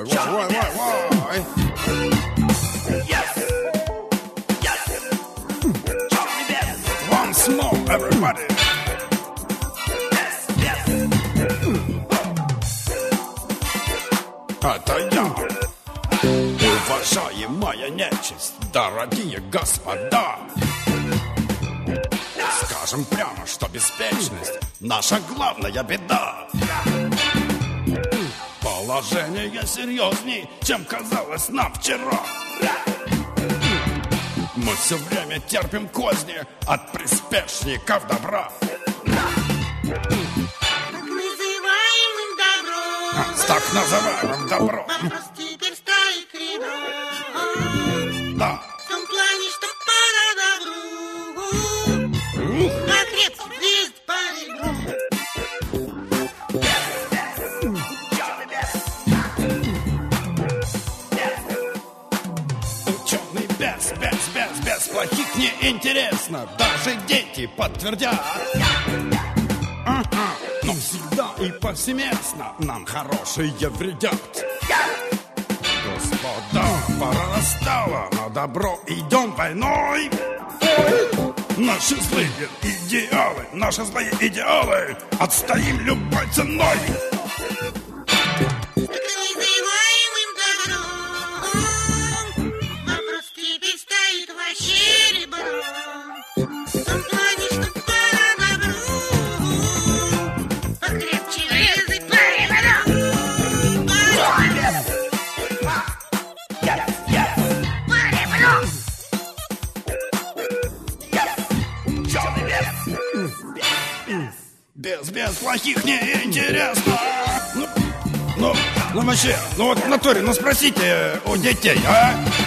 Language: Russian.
Ой, ой, ой, ой, ой. Once more, everybody. Это я, уважаемая нечисть, дорогие господа. Скажем прямо, что беспечность наша главная беда. Положение серьезней, чем казалось нам вчера. Мы все время терпим козни от приспешников добра. С так называемым добром. Вопрос теперь стоит ребром. Да. В том плане, что пора добру. Храбрец лезть по ребру. Ученый без плохих не интересно. Даже дети подтвердят. Но всегда и повсеместно нам хорошие вредят. Господа, пора настала, на добро идем войной. Наши злые идеалы отстоим любой ценой. Называемым добром. Вопрос теперь стоит вообще ребром. В том плане, что пора добру. Покрепче лезет по ребром. По ребром. Без плохих не интересно. Ну вообще, ну вот в натуре, ну спросите у детей, а?